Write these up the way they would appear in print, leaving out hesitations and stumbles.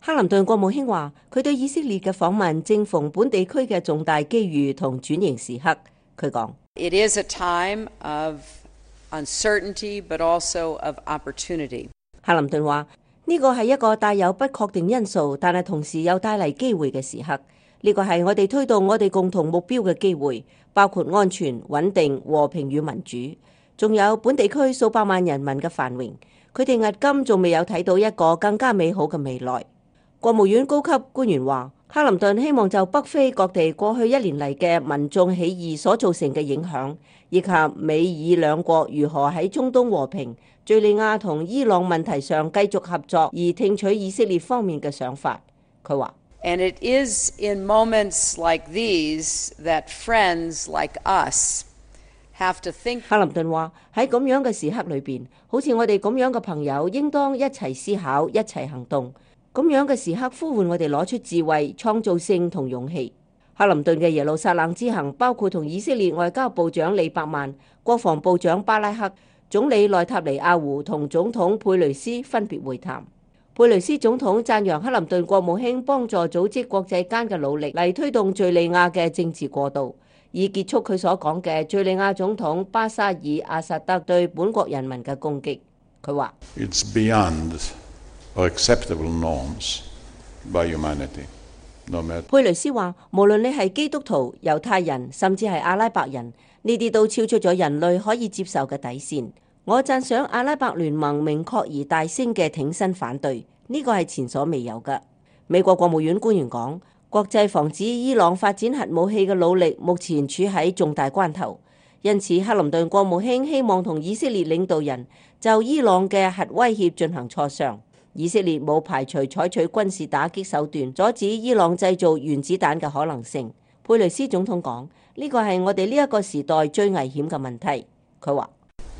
克林頓國務卿話，佢對以色列嘅訪問正逢本地區嘅重大機遇同轉型時刻。佢講 ：It is a time of uncertainty, but also of opportunity。 克林頓話，呢個係一個帶有不確定因素，但係同時又帶嚟機會嘅時刻。呢個係我哋推動我哋共同目標嘅機會，包括安全、穩定、和平與民主，仲有本地區數百萬人民嘅繁榮。佢哋至今仲未有睇到一個更加美好嘅未來。國務院高級官員話，克林頓希望就北非各地過去1年嚟嘅民眾起義所造成嘅影響，以及美以兩國如何喺中東和平、敘利亞同伊朗問題上繼續合作，而聽取以色列方面嘅想法。佢話 ：And it is in moments like these that friends like us have to think。 克林頓話，喺咁樣嘅時刻裏邊，好似我哋咁樣嘅朋友，應當一齊思考、一齊行動。咁樣嘅時刻呼喚我哋攞出智慧、創造性同勇氣。克林頓嘅耶路撒冷之行包括同以色列外交部長利伯曼、國防部長巴拉克、總理內塔尼亞胡同總統佩雷斯分別會談。佩雷斯總統讚揚克林頓國務卿幫助組織國際間嘅努力嚟推動敘利亞嘅政治過渡，以結束佢所講嘅敘利亞總統巴沙爾阿薩德對本國人民嘅攻擊。佢話 ：It's beyond acceptable norms by humanity. No matter。 佩雷斯話，無論你係基督徒、猶太人，甚至係阿拉伯人，呢啲都超出咗人類可以接受嘅底線。我讚賞阿拉伯聯盟明確而大聲嘅挺身反對，呢個係前所未有嘅。美國國務院官員講，國際防止伊朗發展核武器嘅努力目前處喺重大關頭，因此克林頓國務卿希望同以色列領導人就伊朗嘅核威脅進行磋商。以色列冇排除採取軍事打擊手段阻止伊朗製造原子彈嘅可能性。佩雷斯總統講，呢個係我哋呢一個時代最危險嘅問題。佢話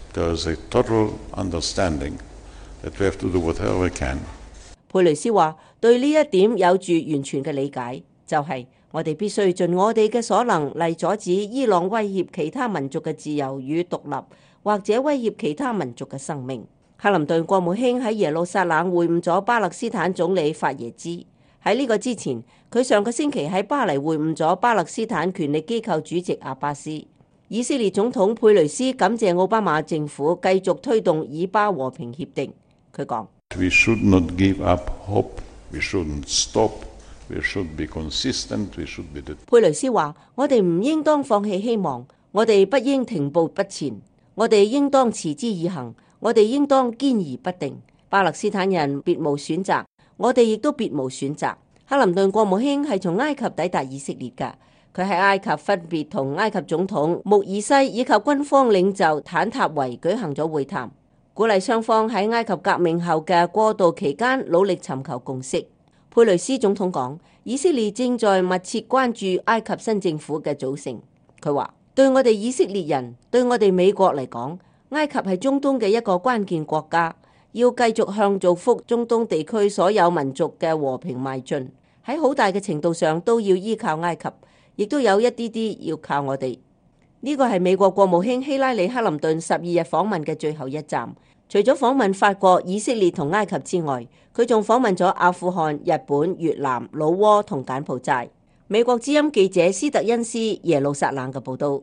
佩雷斯話，對呢一點有住完全嘅理解，就係我哋必須盡我哋嘅所能嚟阻止伊朗威脅其他民族嘅自由與獨立，或者威脅其他民族嘅生命。克林頓國務卿喺耶路撒冷會晤咗巴勒斯坦總理法耶茲。喺呢個之前，佢上個星期喺巴黎會晤咗巴勒斯坦權力機構主席阿巴斯。以色列總統佩雷斯感謝奧巴馬政府繼續推動以巴和平協定。佢講 ：We should not give up hope. We shouldn't stop. We should be consistent. We should be determined。 佩雷斯話：我哋唔應當放棄希望，我哋不應停步不前，我哋應當持之以恆。我哋應當堅而不定。巴勒斯坦人別無選擇，我哋亦都別無選擇。克林頓國務卿係從埃及抵達以色列㗎，佢喺埃及分別同埃及總統穆爾西以及軍方領袖坦塔維舉行咗會談，鼓勵雙方喺埃及革命後嘅過渡期間努力尋求共識。佩雷斯總統講，以色列正在密切關注埃及新政府嘅組成。佢話：對我哋以色列人，對我哋美國嚟講，埃及係中東嘅一個關鍵國家，要繼續向造福中東地區所有民族嘅和平邁進，喺好大嘅程度上都要依靠埃及，亦都有一啲啲要靠我哋。呢個係美國國務卿希拉里克林頓12日訪問嘅最後一站。除咗訪問法國、以色列同埃及之外，佢仲訪問咗阿富汗、日本、越南、老撾同柬埔寨。美國之音記者斯特恩斯耶路撒冷嘅報道。